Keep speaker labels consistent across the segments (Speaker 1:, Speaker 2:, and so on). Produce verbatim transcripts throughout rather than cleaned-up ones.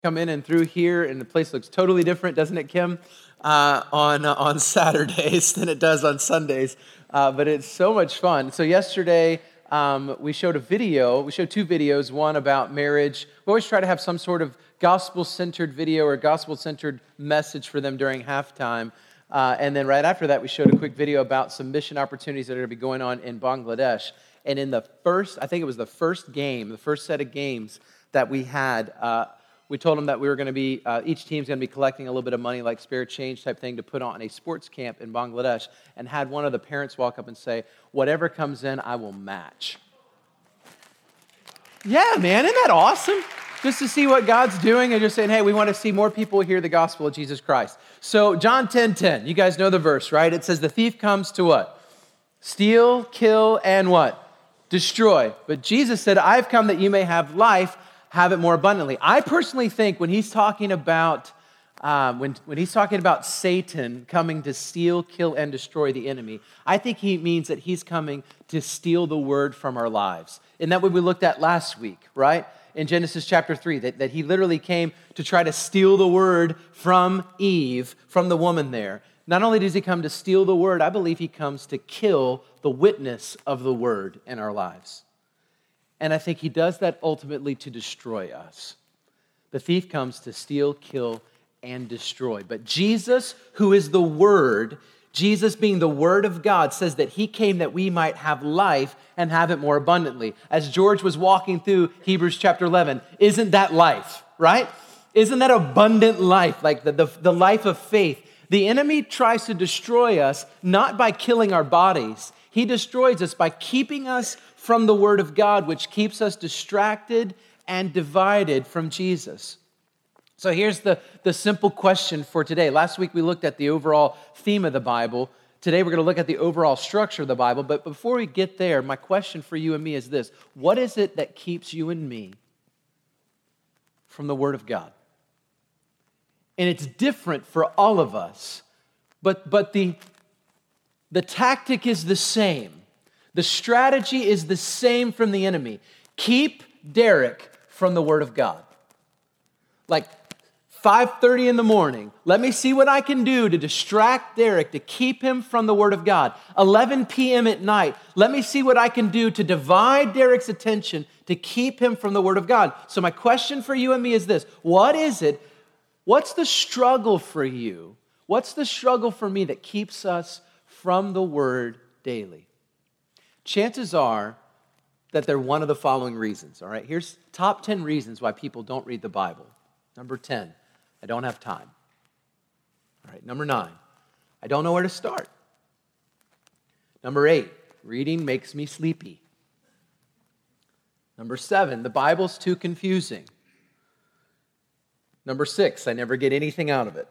Speaker 1: come in and through here, and the place looks totally different, doesn't it, Kim? Uh, on uh, on Saturdays than it does on Sundays, uh, but it's so much fun. So yesterday um, we showed a video. We showed two videos. One about marriage. We always try to have some sort of gospel-centered video or gospel-centered message for them during halftime. Uh, and then right after that, we showed a quick video about some mission opportunities that are going to be going on in Bangladesh. And in the first, I think it was the first game, the first set of games that we had. Uh, We told them that we were going to be, uh, each team's going to be collecting a little bit of money, like spare change type thing, to put on a sports camp in Bangladesh, and had one of the parents walk up and say, whatever comes in, I will match. Yeah, man, isn't that awesome? Just to see what God's doing and just saying, hey, we want to see more people hear the gospel of Jesus Christ. So John ten ten, you guys know the verse, right? It says the thief comes to what? Steal, kill, and what? Destroy. But Jesus said, I've come that you may have life, have it more abundantly. I personally think when he's talking about um, when, when he's talking about Satan coming to steal, kill, and destroy the enemy, I think he means that he's coming to steal the word from our lives. And that what we looked at last week, right? In Genesis chapter three, that, that he literally came to try to steal the word from Eve, from the woman there. Not only does he come to steal the word, I believe he comes to kill the witness of the word in our lives. And I think he does that ultimately to destroy us. The thief comes to steal, kill, and destroy. But Jesus, who is the Word, Jesus being the Word of God, says that he came that we might have life and have it more abundantly. As George was walking through Hebrews chapter eleven, isn't that life, right? Isn't that abundant life, like the, the, the life of faith? The enemy tries to destroy us not by killing our bodies. He destroys us by keeping us from the Word of God, which keeps us distracted and divided from Jesus. So here's the, the simple question for today. Last week we looked at the overall theme of the Bible. Today we're going to look at the overall structure of the Bible. But before we get there, my question for you and me is this. What is it that keeps you and me from the Word of God? And it's different for all of us, but, but the, the tactic is the same. The strategy is the same from the enemy. Keep Derek from the Word of God. Like five thirty in the morning, let me see what I can do to distract Derek, to keep him from the Word of God. eleven p.m. at night, let me see what I can do to divide Derek's attention, to keep him from the Word of God. So my question for you and me is this. What is it? What's the struggle for you? What's the struggle for me that keeps us from the Word daily? Chances are that they're one of the following reasons, all right? Here's top ten reasons why people don't read the Bible. Number ten, I don't have time. All right, number nine, I don't know where to start. Number eight, reading makes me sleepy. Number seven, the Bible's too confusing. Number six, I never get anything out of it.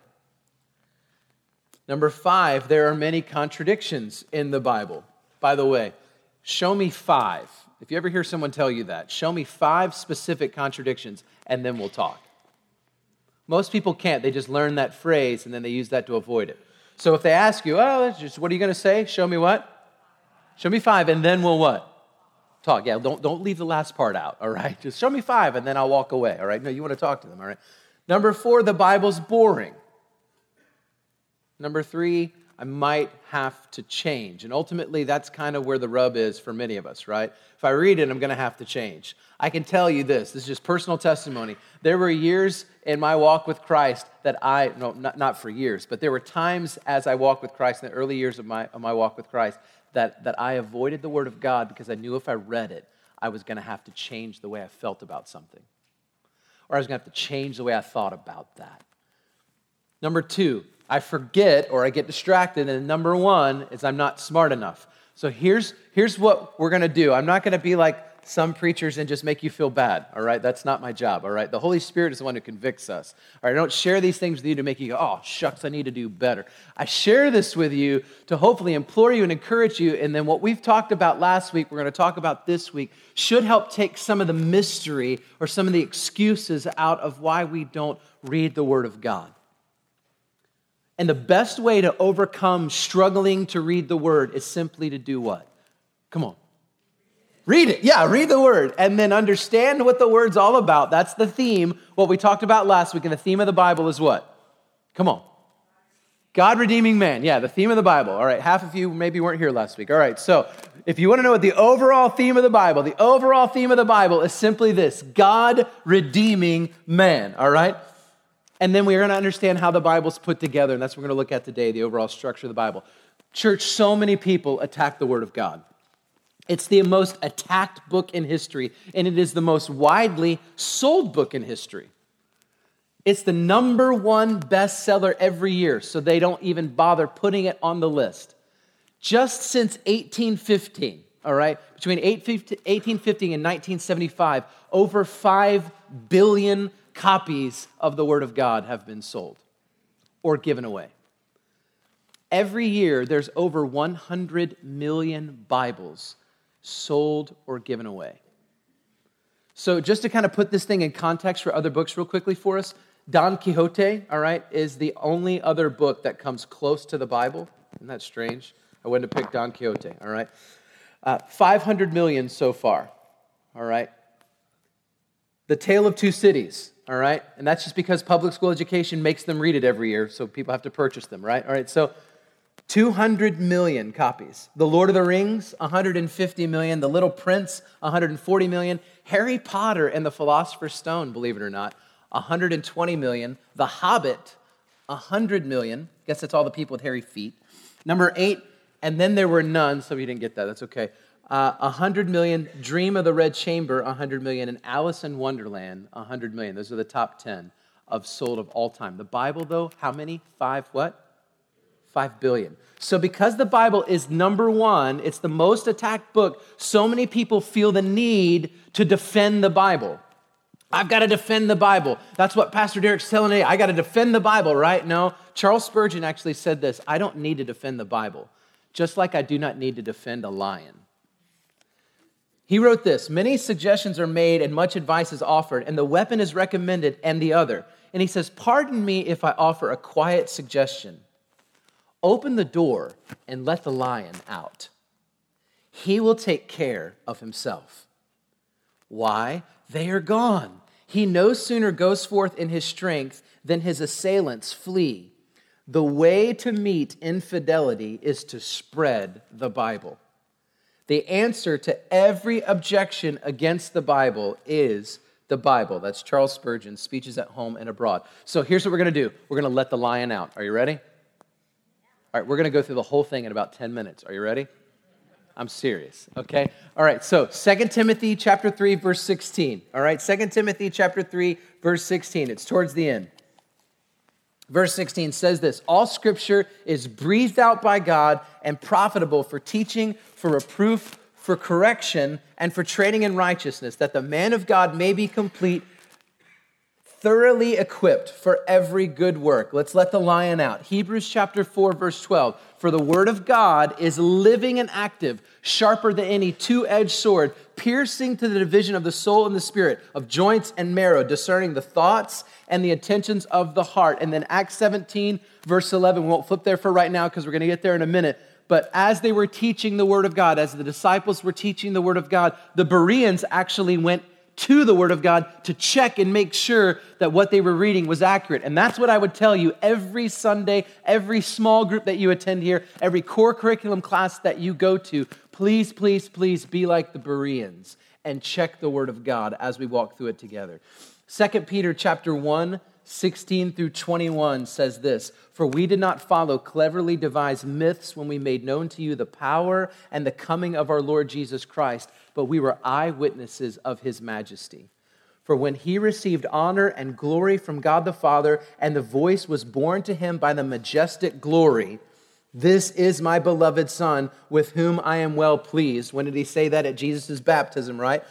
Speaker 1: Number five, there are many contradictions in the Bible. By the way, show me five. If you ever hear someone tell you that, show me five specific contradictions, and then we'll talk. Most people can't. They just learn that phrase, and then they use that to avoid it. So if they ask you, oh, just what are you going to say? Show me what? Show me five, and then we'll what? Talk. Yeah, don't, don't leave the last part out, all right? Just show me five, and then I'll walk away, all right? No, you want to talk to them, all right? Number four, the Bible's boring. Number three, I might have to change. And ultimately, that's kind of where the rub is for many of us, right? If I read it, I'm going to have to change. I can tell you this. This is just personal testimony. There were years in my walk with Christ that I, no, not, not for years, but there were times as I walked with Christ in the early years of my, of my walk with Christ that, that I avoided the Word of God because I knew if I read it, I was going to have to change the way I felt about something. Or I was going to have to change the way I thought about that. Number two, I forget or I get distracted. And number one is I'm not smart enough. So here's, here's what we're going to do. I'm not going to be like some preachers and just make you feel bad, all right? That's not my job, all right? The Holy Spirit is the one who convicts us. All right, I don't share these things with you to make you go, oh, shucks, I need to do better. I share this with you to hopefully implore you and encourage you, and then what we've talked about last week, we're going to talk about this week, should help take some of the mystery or some of the excuses out of why we don't read the Word of God. And the best way to overcome struggling to read the Word is simply to do what? Come on. Read it. Yeah, read the word and then understand what the word's all about. That's the theme. What we talked about last week, and the theme of the Bible is what? Come on. God redeeming man. Yeah, the theme of the Bible. All right, half of you maybe weren't here last week. All right, so if you want to know what the overall theme of the Bible, the overall theme of the Bible is simply this: God redeeming man. All right? And then we're going to understand how the Bible's put together, and that's what we're going to look at today, the overall structure of the Bible. Church, so many people attack the Word of God. It's the most attacked book in history, and it is the most widely sold book in history. It's the number one bestseller every year, so they don't even bother putting it on the list. Just since eighteen fifteen, all right, between eighteen fifty and nineteen seventy-five, over five billion copies of the Word of God have been sold or given away. Every year, there's over one hundred million Bibles sold or given away. So just to kind of put this thing in context for other books real quickly for us, Don Quixote, all right, is the only other book that comes close to the Bible. Isn't that strange? I wouldn't have picked Don Quixote, all right? Uh, five hundred million so far, all right? The Tale of Two Cities, all right? And that's just because public school education makes them read it every year, so people have to purchase them, right? All right, so two hundred million copies. The Lord of the Rings, one hundred fifty million. The Little Prince, one hundred forty million. Harry Potter and the Philosopher's Stone, believe it or not, one hundred twenty million. The Hobbit, one hundred million. Guess that's all the people with hairy feet. Number eight, and then there were none. Some of you didn't get that. That's okay. Uh, one hundred million. Dream of the Red Chamber, one hundred million. And Alice in Wonderland, one hundred million. Those are the top ten of sold of all time. The Bible, though, how many? Five what? Five billion. So because the Bible is number one, it's the most attacked book, so many people feel the need to defend the Bible. I've got to defend the Bible. That's what Pastor Derek's telling me. I got to defend the Bible, right? No, Charles Spurgeon actually said this: I don't need to defend the Bible, just like I do not need to defend a lion. He wrote this: many suggestions are made and much advice is offered, and the weapon is recommended and the other. And he says, pardon me if I offer a quiet suggestion. Open the door and let the lion out. He will take care of himself. Why? They are gone. He no sooner goes forth in his strength than his assailants flee. The way to meet infidelity is to spread the Bible. The answer to every objection against the Bible is the Bible. That's Charles Spurgeon's Speeches at Home and Abroad. So here's what we're going to do. We're going to let the lion out. Are you ready? All right, we're going to go through the whole thing in about ten minutes. Are you ready? I'm serious, okay? All right, so Second Timothy chapter three, verse sixteen. All right, Second Timothy chapter three, verse sixteen. It's towards the end. Verse sixteen says this: all Scripture is breathed out by God and profitable for teaching, for reproof, for correction, and for training in righteousness, that the man of God may be complete, thoroughly equipped for every good work. Let's let the lion out. Hebrews chapter four, verse twelve. For the word of God is living and active, sharper than any two-edged sword, piercing to the division of the soul and the spirit, of joints and marrow, discerning the thoughts and the intentions of the heart. And then Acts seventeen, verse eleven. We won't flip there for right now because we're going to get there in a minute. But as they were teaching the word of God, as the disciples were teaching the word of God, the Bereans actually went to the Word of God to check and make sure that what they were reading was accurate. And that's what I would tell you every Sunday, every small group that you attend here, every core curriculum class that you go to. Please, please, please be like the Bereans and check the Word of God as we walk through it together. Second Peter chapter one, sixteen through twenty-one says this: for we did not follow cleverly devised myths when we made known to you the power and the coming of our Lord Jesus Christ, but we were eyewitnesses of his majesty. For when he received honor and glory from God the Father, and the voice was borne to him by the majestic glory, this is my beloved Son, with whom I am well pleased. When did he say that? At Jesus' baptism, right?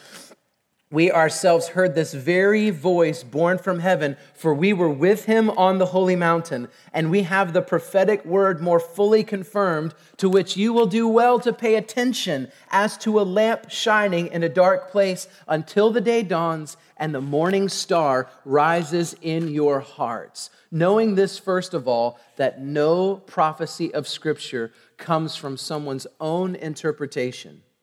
Speaker 1: We ourselves heard this very voice born from heaven, for we were with him on the holy mountain, and we have the prophetic word more fully confirmed, to which you will do well to pay attention as to a lamp shining in a dark place until the day dawns and the morning star rises in your hearts. Knowing this, first of all, that no prophecy of Scripture comes from someone's own interpretation.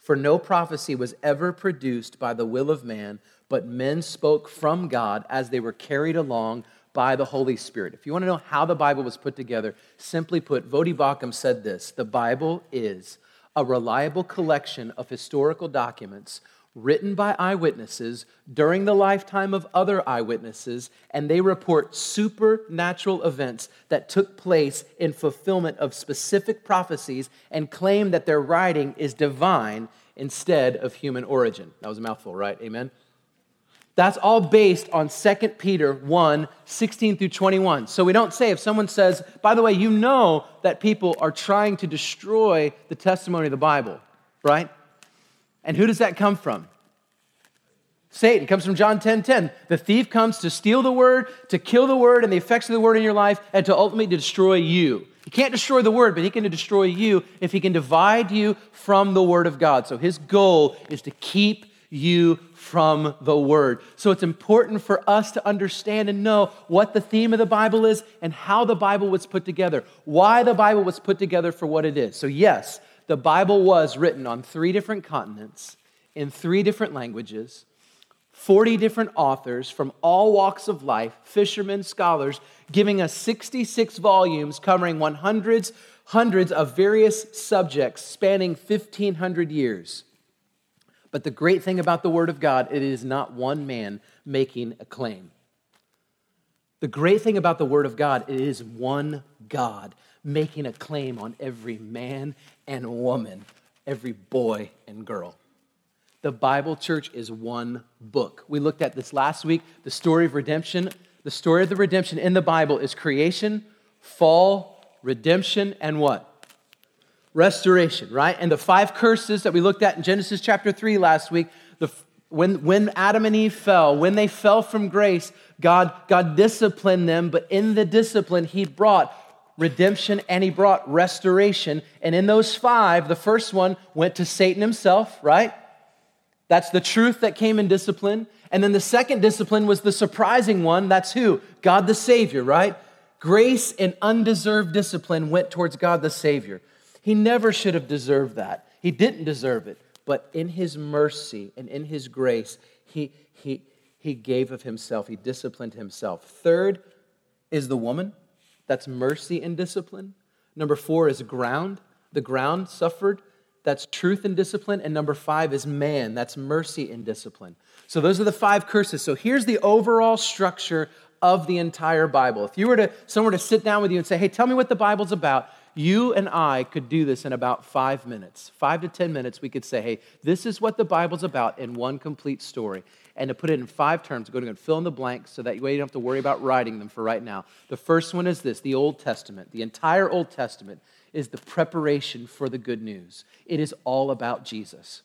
Speaker 1: For no prophecy was ever produced by the will of man, but men spoke from God as they were carried along by the Holy Spirit. If you want to know how the Bible was put together, simply put, Voddie Baucham said this: the Bible is a reliable collection of historical documents written by eyewitnesses during the lifetime of other eyewitnesses, and they report supernatural events that took place in fulfillment of specific prophecies and claim that their writing is divine instead of human origin. That was a mouthful, right? Amen? That's all based on Second Peter one, sixteen through twenty-one. So we don't say, if someone says, by the way, you know that people are trying to destroy the testimony of the Bible, right? And who does that come from? Satan. It comes from John ten ten. The thief comes to steal the word, to kill the word and the effects of the word in your life, and to ultimately destroy you. He can't destroy the word, but he can destroy you if he can divide you from the word of God. So his goal is to keep you from the word. So it's important for us to understand and know what the theme of the Bible is and how the Bible was put together, why the Bible was put together for what it is. So yes, the Bible was written on three different continents, in three different languages, forty different authors from all walks of life, fishermen, scholars, giving us sixty-six volumes covering one hundreds, hundreds of various subjects spanning fifteen hundred years. But the great thing about the Word of God, it is not one man making a claim. The great thing about the Word of God, it is one God making a claim on every man and woman, every boy and girl. The Bible, church, is one book. We looked at this last week, the story of redemption. The story of the redemption in the Bible is creation, fall, redemption, and what? Restoration, right? And the five curses that we looked at in Genesis chapter three last week, the, when, when Adam and Eve fell, when they fell from grace, God, God disciplined them, but in the discipline, he brought redemption and he brought restoration. And in those five, the first one went to Satan himself, right? That's the truth that came in discipline. And then the second discipline was the surprising one. That's who? God the Savior, right? Grace and undeserved discipline went towards God the Savior. He never should have deserved that. He didn't deserve it. But in his mercy and in his grace, he, he, he gave of himself. He disciplined himself. Third is the woman. That's mercy and discipline. Number four is ground. The ground suffered. That's truth and discipline. And number five is man. That's mercy and discipline. So those are the five curses. So here's the overall structure of the entire Bible. If you were to, someone were to sit down with you and say, hey, tell me what the Bible's about, you and I could do this in about five minutes. Five to ten minutes, we could say, hey, this is what the Bible's about in one complete story. And to put it in five terms, go to fill in the blanks so that way you don't have to worry about writing them for right now. The first one is this, the Old Testament. The entire Old Testament is the preparation for the good news. It is all about Jesus.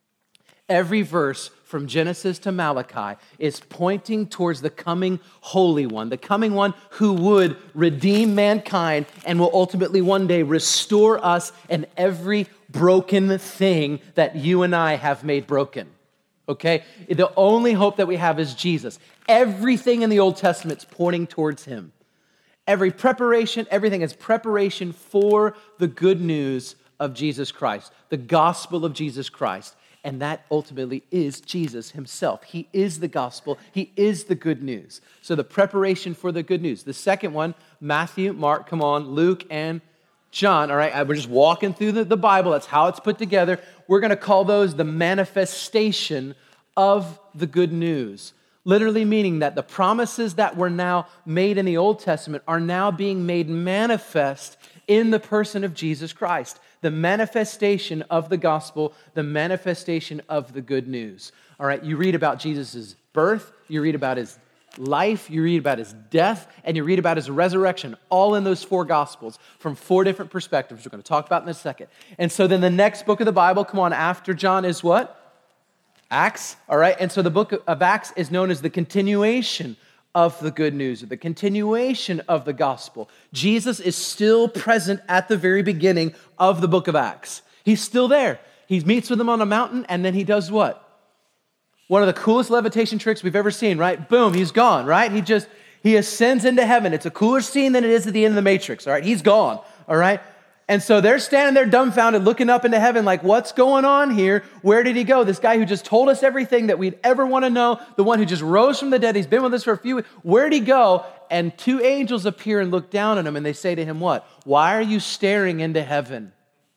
Speaker 1: Every verse from Genesis to Malachi is pointing towards the coming Holy One, the coming one who would redeem mankind and will ultimately one day restore us and every broken thing that you and I have made broken. Okay? The only hope that we have is Jesus. Everything in the Old Testament is pointing towards him. Every preparation, everything is preparation for the good news of Jesus Christ, the gospel of Jesus Christ. And that ultimately is Jesus himself. He is the gospel. He is the good news. So the preparation for the good news. The second one, Matthew, Mark, come on, Luke, and John. All right, we're just walking through the, the Bible. That's how it's put together. We're going to call those the manifestation of the good news. Literally meaning that the promises that were now made in the Old Testament are now being made manifest in the person of Jesus Christ. The manifestation of the gospel, the manifestation of the good news. All right, you read about Jesus' birth, you read about his life, you read about his death, and you read about his resurrection, all in those four gospels from four different perspectives we're going to talk about in a second. And so then the next book of the Bible, come on, after John is what? Acts, all right? And so the book of Acts is known as the continuation of the good news, or the continuation of the gospel. Jesus is still present at the very beginning of the book of Acts. He's still there. He meets with them on a mountain, and then he does what? One of the coolest levitation tricks we've ever seen, right? Boom, he's gone, right? He just, he ascends into heaven. It's a cooler scene than it is at the end of the Matrix, all right? He's gone, all right? And so they're standing there dumbfounded, looking up into heaven like, what's going on here? Where did he go? This guy who just told us everything that we'd ever want to know, the one who just rose from the dead, he's been with us for a few weeks. Where'd he go? And two angels appear and look down at him, and they say to him, what? Why are you staring into heaven?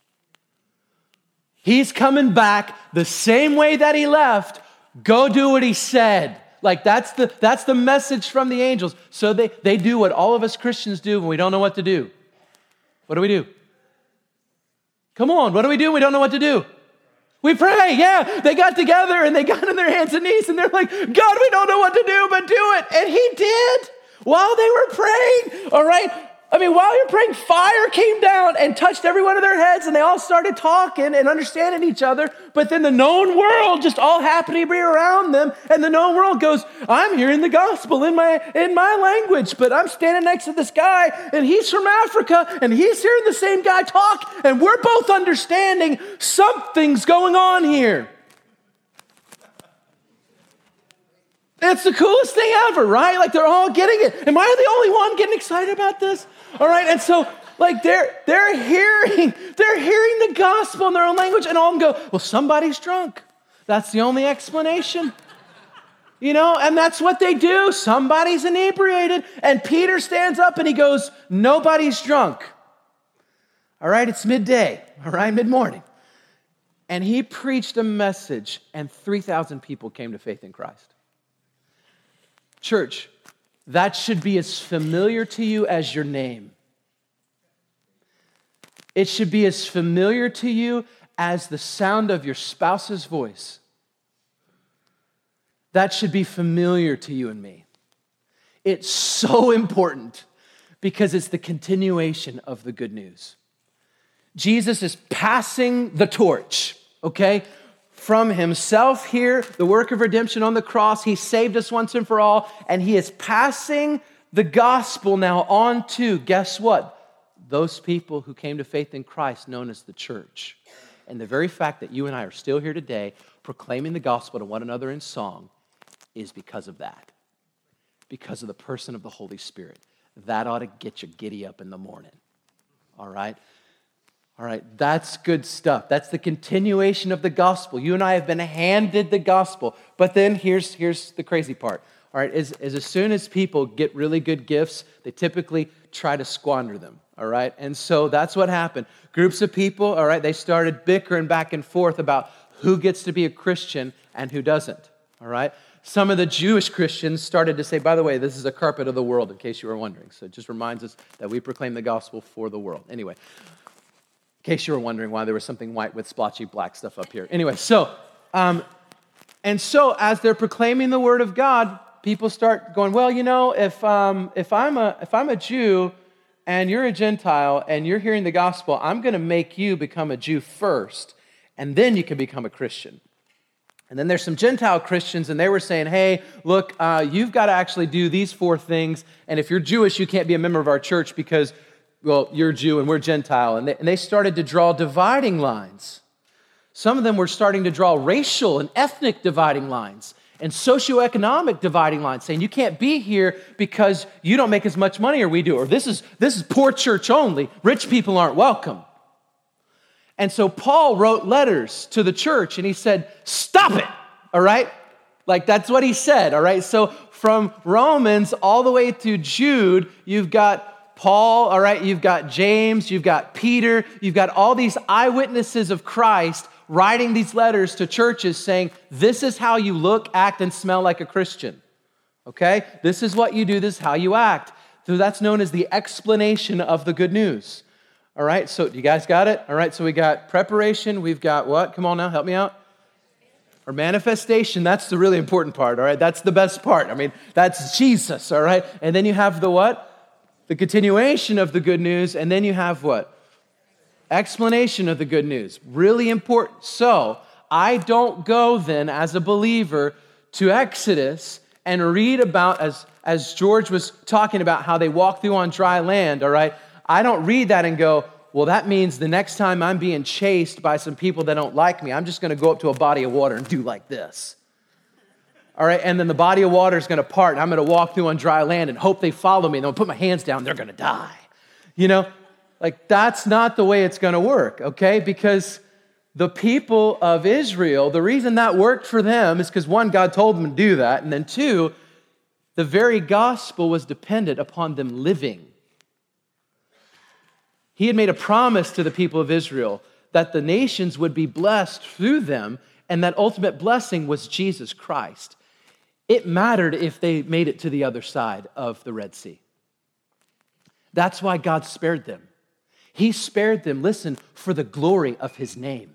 Speaker 1: He's coming back the same way that he left. Go do what he said. Like that's the, that's the message from the angels. So they, they do what all of us Christians do when we don't know what to do. What do we do? Come on, what do we do? We don't know what to do. We pray, yeah. They got together and they got on their hands and knees and they're like, God, we don't know what to do, but do it. And he did while they were praying, all right? I mean, while you're praying, fire came down and touched every one of their heads, and they all started talking and understanding each other. But then the known world just all happened to be around them, and the known world goes, I'm hearing the gospel in my in my language, but I'm standing next to this guy, and he's from Africa, and he's hearing the same guy talk, and we're both understanding something's going on here. It's the coolest thing ever, right? Like they're all getting it. Am I the only one getting excited about this? All right, and so like they're they're hearing, they're hearing the gospel in their own language, and all of them go, well, somebody's drunk. That's the only explanation. You know, and that's what they do. Somebody's inebriated. And Peter stands up and he goes, nobody's drunk. All right, it's midday, all right, mid-morning. And he preached a message, and three thousand people came to faith in Christ. Church, that should be as familiar to you as your name. It should be as familiar to you as the sound of your spouse's voice. That should be familiar to you and me. It's so important because it's the continuation of the good news. Jesus is passing the torch, okay? From himself here, the work of redemption on the cross, he saved us once and for all, and he is passing the gospel now on to, guess what? Those people who came to faith in Christ, known as the church. And the very fact that you and I are still here today, proclaiming the gospel to one another in song, is because of that. Because of the person of the Holy Spirit. That ought to get you giddy up in the morning. All right? All right, that's good stuff. That's the continuation of the gospel. You and I have been handed the gospel. But then here's, here's the crazy part. All right, is, is as soon as people get really good gifts, they typically try to squander them. All right, and so that's what happened. Groups of people, all right, they started bickering back and forth about who gets to be a Christian and who doesn't. All right, some of the Jewish Christians started to say, by the way, this is a carpet of the world, in case you were wondering. So it just reminds us that we proclaim the gospel for the world. Anyway. In case you were wondering why there was something white with splotchy black stuff up here. Anyway, so, um, and so as they're proclaiming the word of God, people start going, well, you know, if um, if I'm a if I'm a Jew and you're a Gentile and you're hearing the gospel, I'm going to make you become a Jew first, and then you can become a Christian. And then there's some Gentile Christians, and they were saying, hey, look, uh, you've got to actually do these four things, and if you're Jewish, you can't be a member of our church because well, you're Jew and we're Gentile. And they, and they started to draw dividing lines. Some of them were starting to draw racial and ethnic dividing lines and socioeconomic dividing lines, saying you can't be here because you don't make as much money as we do, or this is, this is poor church only. Rich people aren't welcome. And so Paul wrote letters to the church and he said, stop it, all right? Like that's what he said, all right? So from Romans all the way to Jude, you've got Paul, all right, you've got James, you've got Peter, you've got all these eyewitnesses of Christ writing these letters to churches saying, this is how you look, act, and smell like a Christian, okay? This is what you do, this is how you act. So that's known as the explanation of the good news, all right? So you guys got it? All right, so we got preparation, we've got what? Come on now, help me out. Or manifestation, that's the really important part, all right? That's the best part. I mean, that's Jesus, all right? And then you have the what? The continuation of the good news, and then you have what? Explanation of the good news. Really important. So, I don't go then as a believer to Exodus and read about, as, as George was talking about, how they walk through on dry land, all right? I don't read that and go, well, that means the next time I'm being chased by some people that don't like me, I'm just going to go up to a body of water and do like this. All right, and then the body of water is going to part, and I'm going to walk through on dry land and hope they follow me, and I'll put my hands down, they're going to die. You know, Like, that's not the way it's going to work, okay? Because the people of Israel, the reason that worked for them is because, one, God told them to do that, and then two, the very gospel was dependent upon them living. He had made a promise to the people of Israel that the nations would be blessed through them, and that ultimate blessing was Jesus Christ. It mattered if they made it to the other side of the Red Sea. That's why God spared them. He spared them, listen, for the glory of his name.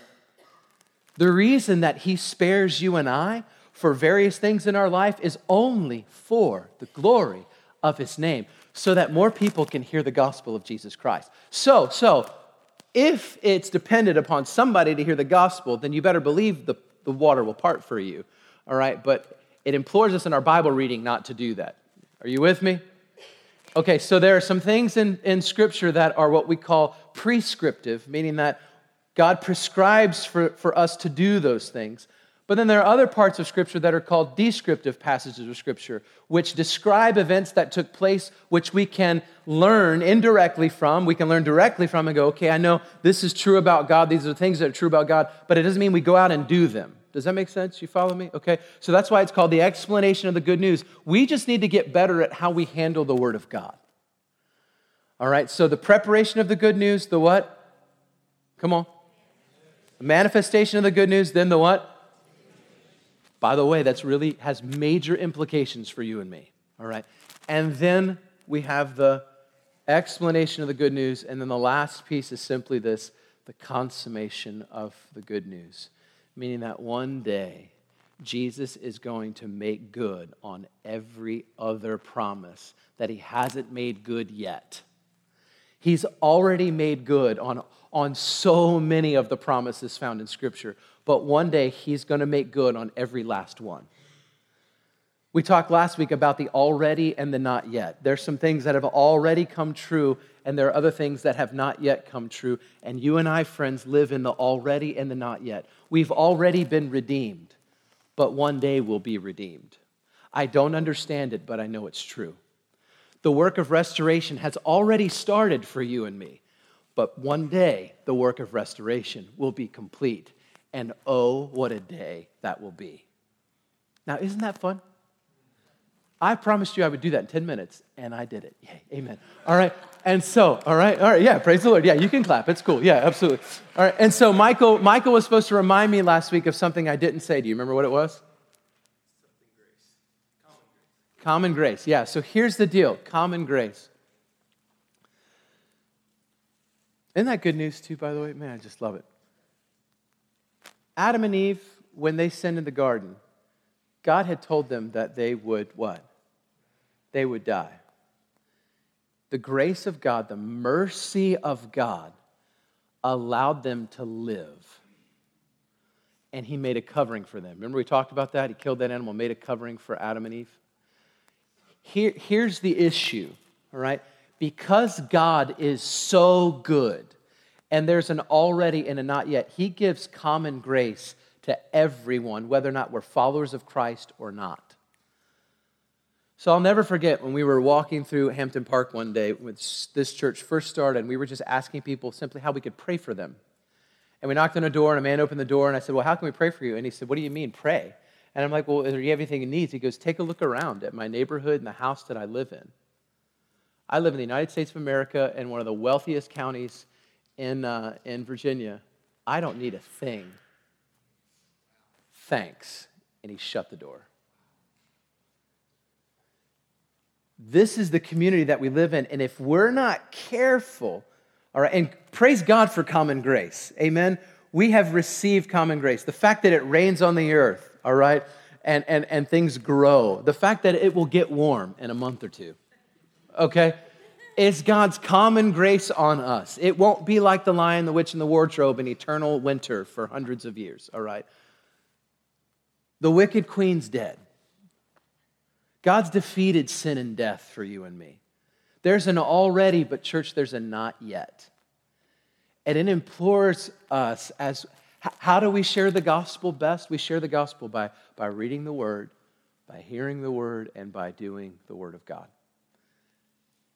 Speaker 1: The reason that he spares you and I for various things in our life is only for the glory of his name, so that more people can hear the gospel of Jesus Christ. So, so, if it's dependent upon somebody to hear the gospel, then you better believe the, the water will part for you, all right? But it implores us in our Bible reading not to do that. Are you with me? Okay, so there are some things in, in Scripture that are what we call prescriptive, meaning that God prescribes for, for us to do those things. But then there are other parts of Scripture that are called descriptive passages of Scripture, which describe events that took place, which we can learn indirectly from. We can learn directly from and go, okay, I know this is true about God. These are the things that are true about God, but it doesn't mean we go out and do them. Does that make sense? You follow me? Okay, so that's why it's called the explanation of the good news. We just need to get better at how we handle the Word of God. All right, so the preparation of the good news, the what? Come on. The manifestation of the good news, then the what? By the way, that's really has major implications for you and me, all right? And then we have the explanation of the good news, and then the last piece is simply this, the consummation of the good news, meaning that one day Jesus is going to make good on every other promise that he hasn't made good yet. He's already made good on, on so many of the promises found in Scripture, but one day he's going to make good on every last one. We talked last week about the already and the not yet. There's some things that have already come true, and there are other things that have not yet come true. And you and I, friends, live in the already and the not yet. We've already been redeemed, but one day we'll be redeemed. I don't understand it, but I know it's true. The work of restoration has already started for you and me, but one day the work of restoration will be complete. And oh, what a day that will be. Now, isn't that fun? I promised you I would do that in ten minutes, and I did it. Yay, amen. All right, and so, all right, all right, yeah, praise the Lord. Yeah, you can clap. It's cool. Yeah, absolutely. All right, and so Michael, Michael was supposed to remind me last week of something I didn't say. Do you remember what it was? Common grace, yeah. So here's the deal, common grace. Isn't that good news too, by the way? Man, I just love it. Adam and Eve, when they sinned in the garden, God had told them that they would what? They would die. The grace of God, the mercy of God, allowed them to live. And he made a covering for them. Remember we talked about that? He killed that animal, made a covering for Adam and Eve. Here, here's the issue, all right? Because God is so good, and there's an already and a not yet, he gives common grace to everyone, whether or not we're followers of Christ or not. So I'll never forget when we were walking through Hampton Park one day when this church first started, and we were just asking people simply how we could pray for them. And we knocked on a door, and a man opened the door, and I said, well, how can we pray for you? And he said, what do you mean, pray? And I'm like, well, do you have anything he needs? He goes, take a look around at my neighborhood and the house that I live in. I live in the United States of America in one of the wealthiest counties in, uh, in Virginia. I don't need a thing. Thanks. And he shut the door. This is the community that we live in, and if we're not careful, all right, and praise God for common grace, amen? We have received common grace. The fact that it rains on the earth, all right, and, and, and things grow. The fact that it will get warm in a month or two, okay? It's God's common grace on us. It won't be like the Lion, the Witch, and the Wardrobe in eternal winter for hundreds of years, all right? The wicked queen's dead. God's defeated sin and death for you and me. There's an already, but church, there's a not yet. And it implores us as, how do we share the gospel best? We share the gospel by, by reading the word, by hearing the word, and by doing the word of God.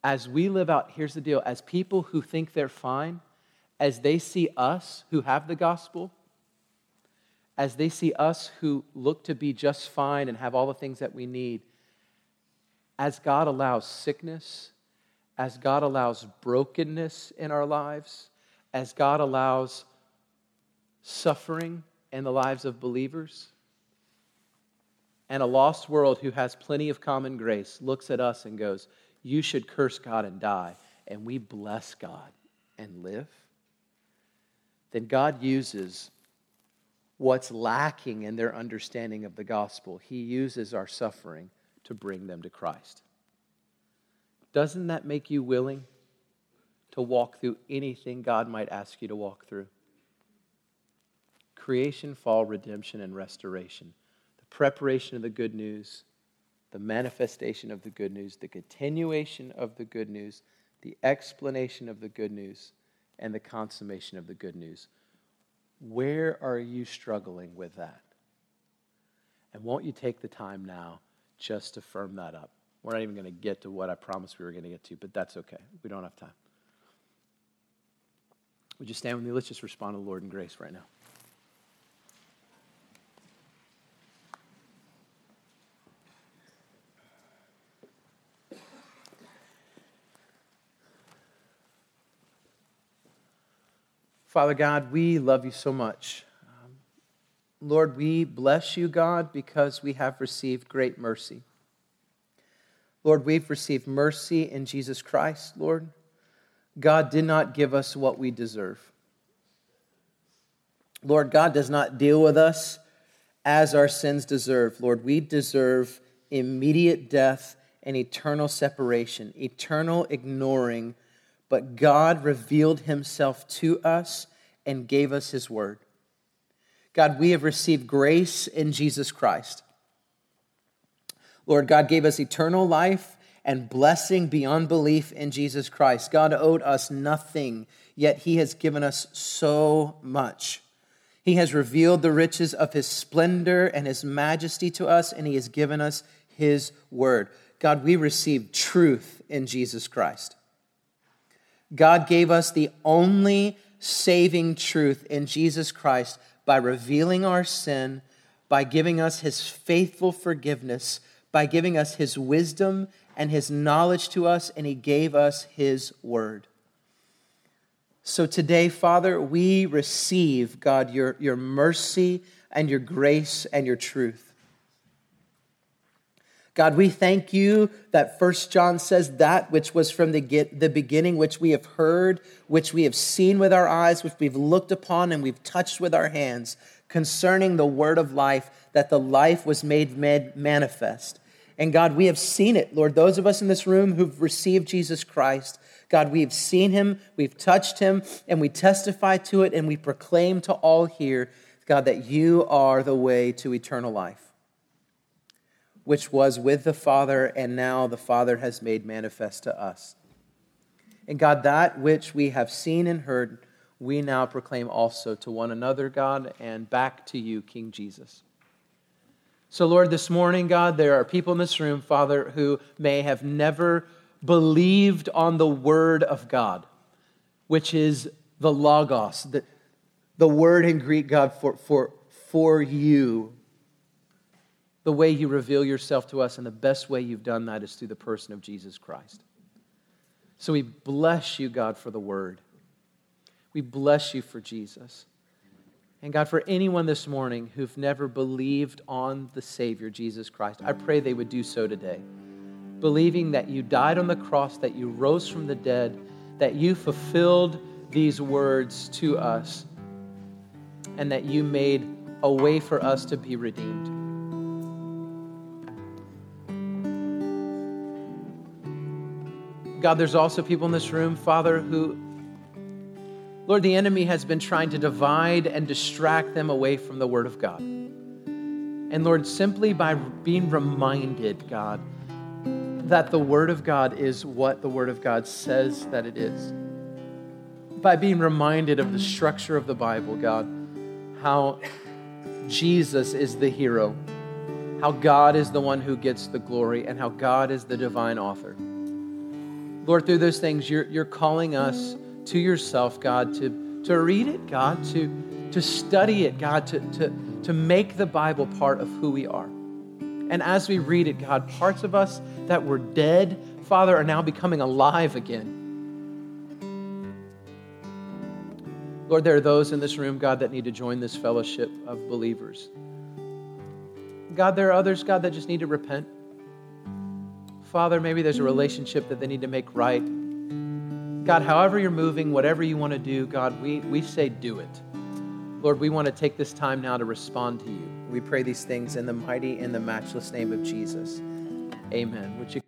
Speaker 1: as we live out, here's the deal, as people who think they're fine, as they see us who have the gospel, as they see us who look to be just fine and have all the things that we need, as God allows sickness, as God allows brokenness in our lives, as God allows suffering in the lives of believers, and a lost world who has plenty of common grace looks at us and goes, you should curse God and die, and we bless God and live, then God uses what's lacking in their understanding of the gospel. He uses our suffering to bring them to Christ. Doesn't that make you willing to walk through anything God might ask you to walk through? Creation, fall, redemption, and restoration. The preparation of the good news, the manifestation of the good news, the continuation of the good news, the explanation of the good news, and the consummation of the good news. Where are you struggling with that? And won't you take the time now just to firm that up? We're not even going to get to what I promised we were going to get to, but that's okay. We don't have time. Would you stand with me? Let's just respond to the Lord in grace right now. Father God, we love you so much. Um, Lord, we bless you, God, because we have received great mercy. Lord, we've received mercy in Jesus Christ, Lord. God did not give us what we deserve. Lord, God does not deal with us as our sins deserve. Lord, we deserve immediate death and eternal separation, eternal ignoring, but God revealed himself to us and gave us his word. God, we have received grace in Jesus Christ. Lord, God gave us eternal life and blessing beyond belief in Jesus Christ. God owed us nothing, yet he has given us so much. He has revealed the riches of his splendor and his majesty to us, and he has given us his word. God, we received truth in Jesus Christ. God gave us the only saving truth in Jesus Christ by revealing our sin, by giving us his faithful forgiveness, by giving us his wisdom and his knowledge to us, and he gave us his word. So today, Father, we receive, God, your, your mercy and your grace and your truth. God, we thank you that First John says that which was from the, get, the beginning, which we have heard, which we have seen with our eyes, which we've looked upon and we've touched with our hands, concerning the word of life, that the life was made manifest. And God, we have seen it, Lord. Those of us in this room who've received Jesus Christ, God, we've seen him, we've touched him, and we testify to it, and we proclaim to all here, God, that you are the way to eternal life, which was with the Father, and now the Father has made manifest to us. And God, that which we have seen and heard, we now proclaim also to one another, God, and back to you, King Jesus. So, Lord, this morning, God, there are people in this room, Father, who may have never believed on the word of God, which is the Logos, the, the word in Greek, God, for, for, for you, the way you reveal yourself to us, and the best way you've done that is through the person of Jesus Christ. So we bless you, God, for the word. We bless you for Jesus. And God, for anyone this morning who've never believed on the Savior, Jesus Christ, I pray they would do so today. Believing that you died on the cross, that you rose from the dead, that you fulfilled these words to us, and that you made a way for us to be redeemed. God, there's also people in this room, Father, who, Lord, the enemy has been trying to divide and distract them away from the Word of God. And Lord, simply by being reminded, God, that the Word of God is what the Word of God says that it is. By being reminded of the structure of the Bible, God, how Jesus is the hero, how God is the one who gets the glory, and how God is the divine author. Lord, through those things, you're, you're calling us to yourself, God, to, to read it, God, to, to study it, God, to, to, to make the Bible part of who we are. And as we read it, God, parts of us that were dead, Father, are now becoming alive again. Lord, there are those in this room, God, that need to join this fellowship of believers. God, there are others, God, that just need to repent. Father, maybe there's a relationship that they need to make right. God, however you're moving, whatever you want to do, God, we, we say do it. Lord, we want to take this time now to respond to you. We pray these things in the mighty and the matchless name of Jesus. Amen. Would you